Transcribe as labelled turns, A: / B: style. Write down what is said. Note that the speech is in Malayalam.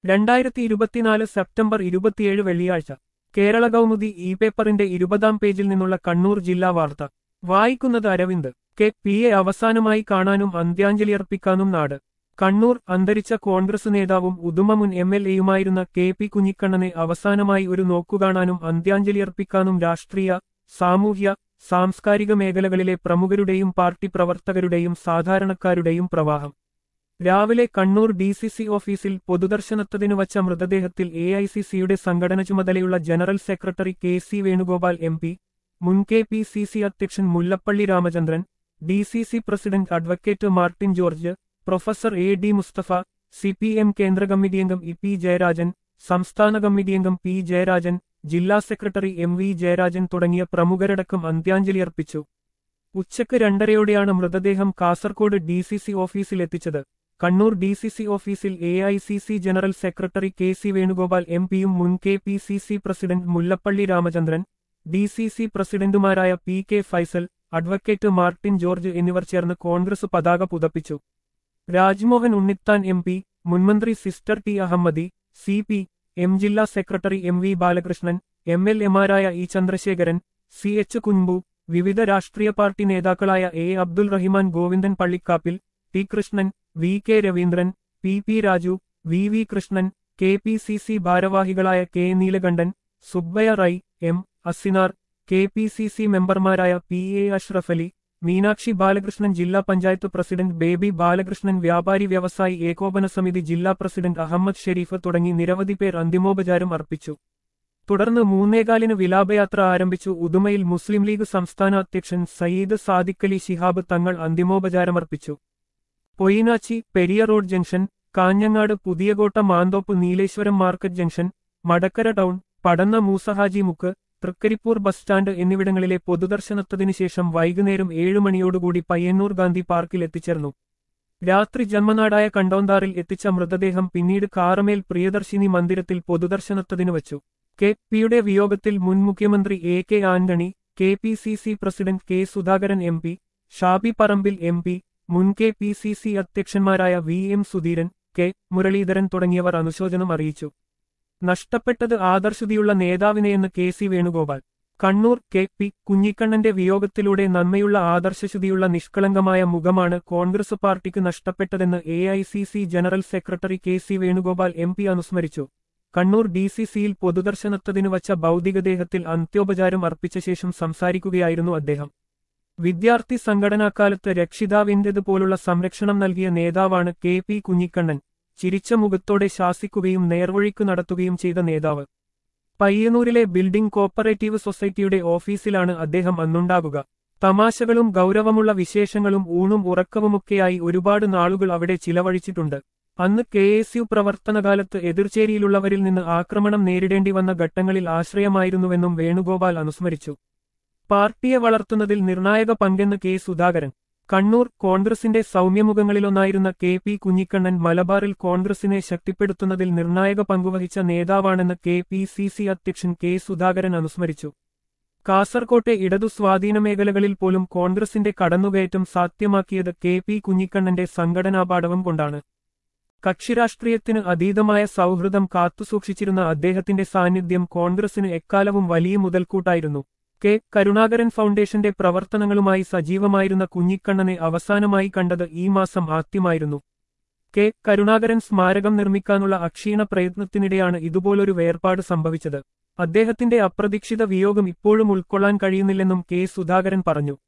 A: 2024 സെപ്റ്റംബർ 27 വെള്ളിയാഴ്ച കേരള കൗമുദി ഇ പേപ്പറിന്റെ 20-ാം പേജിൽ നിന്നുള്ള കണ്ണൂർ ജില്ലാ വാർത്ത വായിക്കുന്നത് അരവിന്ദ്. കെ.പി.യെ അവസാനമായി കാണാനും അന്ത്യാഞ്ജലിയർപ്പിക്കാനും നാട്. കണ്ണൂർ അന്തരിച്ച കോൺഗ്രസ് നേതാവും ഉദുമ മുൻ എം.എൽ.എയുമായിരുന്ന കെ.പി. കുഞ്ഞിക്കണ്ണനെ അവസാനമായി ഒരു നോക്കുകാണാനും അന്ത്യാഞ്ജലിയർപ്പിക്കാനും രാഷ്ട്രീയ, സാമൂഹ്യ, സാംസ്കാരിക മേഖലകളിലെ പ്രമുഖരുടെയും പാർട്ടി പ്രവർത്തകരുടെയും സാധാരണക്കാരുടെയും പ്രവാഹം. രാവിലെ കണ്ണൂർ ഡി.സി.സി ഓഫീസിൽ പൊതുദർശനത്തിന് വച്ച മൃതദേഹത്തിൽ എ.ഐ.സി.സിയുടെ സംഘടന ചുമതലയുള്ള general secretary KC. Venugopal MP., മുൻ കെ.പി.സി.സി അധ്യക്ഷൻ Mullappally Ramachandran, DCC president advocate Martin George, professor AD. Mustafa, CPM കേന്ദ്ര കമ്മിറ്റിയംഗം ഇ.പി. ജയരാജൻ, സംസ്ഥാന കമ്മിറ്റിയംഗം പി. ജയരാജൻ, ജില്ലാ സെക്രട്ടറി എം.വി. ജയരാജൻ തുടങ്ങിയ പ്രമുഖരടക്കം അന്ത്യാഞ്ജലിയർപ്പിച്ചു. ഉച്ചയ്ക്ക് 2:30-യോടെയാണ് മൃതദേഹം കാസർകോട് ഡി.സി.സി ഓഫീസിലെത്തിച്ചത്. കണ്ണൂർ ഡി.സി.സി ഓഫീസിൽ AICC general secretary KC. Venugopal എം.പിയും മുൻ KPCC president Mullappally Ramachandran, DCC പ്രസിഡന്റുമാരായ P. K. Faisal, advocate Martin George എന്നിവർ ചേർന്ന് കോൺഗ്രസ് പതാക പുതപ്പിച്ചു. രാജ്മോഹൻ ഉണ്ണിത്താൻ എം.പി., മുൻമന്ത്രി സിസ്റ്റർ ടി. അഹമ്മദി, സി.പി.എം ജില്ലാ സെക്രട്ടറി എം.വി. ബാലകൃഷ്ണൻ, എം.എൽ.എമാരായ ഇ. ചന്ദ്രശേഖരൻ, സി.എച്ച്. കുൻബു, വിവിധ രാഷ്ട്രീയ പാർട്ടി നേതാക്കളായ A. Abdul Rahiman, Govindan Pallikkappil, T. Krishnan, V. K. Raveendran, P. P. Raju, V. V. Krishnan, KPCC ഭാരവാഹികളായ K. Neelakandan, Subbaiah Rai, M. Asinar, KPCC മെമ്പർമാരായ പി. എ. അഷ്റഫലി, മീനാക്ഷി ബാലകൃഷ്ണൻ, ജില്ലാ പഞ്ചായത്ത് പ്രസിഡന്റ് ബേബി ബാലകൃഷ്ണൻ, വ്യാപാരി വ്യവസായി ഏകോപന സമിതി ജില്ലാ പ്രസിഡന്റ് അഹമ്മദ് ഷെരീഫ് തുടങ്ങി നിരവധി പേർ അന്തിമോപചാരം അർപ്പിച്ചു. തുടർന്ന് 3:15-ന് വിലാപയാത്ര ആരംഭിച്ചു. ഉദുമയിൽ മുസ്ലിം ലീഗ് സംസ്ഥാന അധ്യക്ഷൻ സയ്യിദ് സാദിഖലി ശിഹാബ് തങ്ങൾ അന്തിമോപചാരമർപ്പിച്ചു. Poinachi, Periya road junction, Kanhangad, Puthiyakotta, Manthoppu, Nileshwaram market junction, Madakkara town, Padanna Moosahaji മുക്ക്, തൃക്കരിപ്പൂർ ബസ് സ്റ്റാൻഡ് എന്നിവിടങ്ങളിലെ പൊതുദർശനത്തിനു ശേഷം വൈകുന്നേരം 7 മണിയോടുകൂടി പയ്യന്നൂർ ഗാന്ധി പാർക്കിൽ എത്തിച്ചേർന്നു. രാത്രി ജന്മനാടായ കണ്ടോന്താറിൽ എത്തിച്ച മൃതദേഹം പിന്നീട് കാറമേൽ പ്രിയദർശിനി മന്ദിരത്തിൽ പൊതുദർശനത്തിനു വച്ചു. കെ.പി.യുടെ വിയോഗത്തിൽ മുൻ മുഖ്യമന്ത്രി A. K. Antony, KPCC president K. Sudhakaran MP., Shabi Parambil MP., മുൻ കെ.പി.സി.സി അധ്യക്ഷന്മാരായ V. M. Sudheeran, K. Muraleedharan തുടങ്ങിയവർ അനുശോചനം അറിയിച്ചു. നഷ്ടപ്പെട്ടത് ആദർശുതിയുള്ള നേതാവിനെയെന്ന് കെ.സി. വേണുഗോപാൽ. കണ്ണൂർ കെ.പി. കുഞ്ഞിക്കണ്ണന്റെ വിയോഗത്തിലൂടെ നന്മയുള്ള ആദർശശുതിയുള്ള നിഷ്കളങ്കമായ മുഖമാണ് കോൺഗ്രസ് പാർട്ടിക്ക് നഷ്ടപ്പെട്ടതെന്ന് AICC general secretary KC. Venugopal MP. അനുസ്മരിച്ചു. കണ്ണൂർ ഡി.സി.സിയിൽ പൊതുദർശനത്തിനു വച്ച ഭൗതികദേഹത്തിൽ അന്ത്യോപചാരം അർപ്പിച്ച ശേഷം സംസാരിക്കുകയായിരുന്നു അദ്ദേഹം. വിദ്യാർത്ഥി സംഘടനാക്കാലത്ത് രക്ഷിതാവിന്റേതുപോലുള്ള സംരക്ഷണം നൽകിയ നേതാവാണ് കെ.പി. കുഞ്ഞിക്കണ്ണൻ. ചിരിച്ച മുഖത്തോടെ ശാസിക്കുകയും നേർവഴിക്കു നടത്തുകയും ചെയ്ത നേതാവ്. പയ്യന്നൂരിലെ ബിൽഡിംഗ് കോപ്പറേറ്റീവ് സൊസൈറ്റിയുടെ ഓഫീസിലാണ് അദ്ദേഹം അന്നുണ്ടാകുക. തമാശകളും ഗൗരവമുള്ള വിശേഷങ്ങളും ഊണും ഉറക്കവുമൊക്കെയായി ഒരുപാട് നാളുകൾ അവിടെ ചിലവഴിച്ചിട്ടുണ്ട്. അന്ന് കെ.എസ്.യു പ്രവർത്തനകാലത്ത് എതിർചേരിയിലുള്ളവരിൽ നിന്ന് ആക്രമണം നേരിടേണ്ടി വന്ന ഘട്ടങ്ങളിൽ ആശ്രയമായിരുന്നുവെന്നും വേണുഗോപാൽ അനുസ്മരിച്ചു. പാർട്ടിയെ വളർത്തുന്നതിൽ നിർണായക പങ്കെന്ന് കെ. സുധാകരൻ. കണ്ണൂർ കോൺഗ്രസിന്റെ സൗമ്യമുഖങ്ങളിലൊന്നായിരുന്ന കെ.പി. കുഞ്ഞിക്കണ്ണൻ മലബാറിൽ കോൺഗ്രസിനെ ശക്തിപ്പെടുത്തുന്നതിൽ നിർണായക പങ്കുവഹിച്ച നേതാവാണെന്ന് കെ.പി.സി.സി അധ്യക്ഷൻ കെ. സുധാകരൻ അനുസ്മരിച്ചു. കാസർകോട്ടെ ഇടതു സ്വാധീന മേഖലകളിൽ പോലും കോൺഗ്രസിന്റെ കടന്നുകയറ്റം സാധ്യമാക്കിയത് കെ.പി. കുഞ്ഞിക്കണ്ണന്റെ സംഘടനാപാടവം കൊണ്ടാണ്. കക്ഷിരാഷ്ട്രീയത്തിന് അതീതമായ സൗഹൃദം കാത്തുസൂക്ഷിച്ചിരുന്ന അദ്ദേഹത്തിന്റെ സാന്നിധ്യം കോൺഗ്രസിന് എക്കാലവും വലിയ മുതൽക്കൂട്ടായിരുന്നു. കെ. കരുണാകരൻ ഫൗണ്ടേഷന്റെ പ്രവർത്തനങ്ങളുമായി സജീവമായിരുന്ന കുഞ്ഞിക്കണ്ണനെ അവസാനമായി കണ്ടത് ഈ മാസം ആദ്യമായിരുന്നു. കെ. കരുണാകരൻ സ്മാരകം നിർമ്മിക്കാനുള്ള അക്ഷീണ പ്രയത്നത്തിനിടെയാണ് ഇതുപോലൊരു വേർപാട് സംഭവിച്ചത്. അദ്ദേഹത്തിന്റെ അപ്രതീക്ഷിത വിയോഗം ഇപ്പോഴും ഉൾക്കൊള്ളാൻ കഴിയുന്നില്ലെന്നും കെ. സുധാകരൻ പറഞ്ഞു.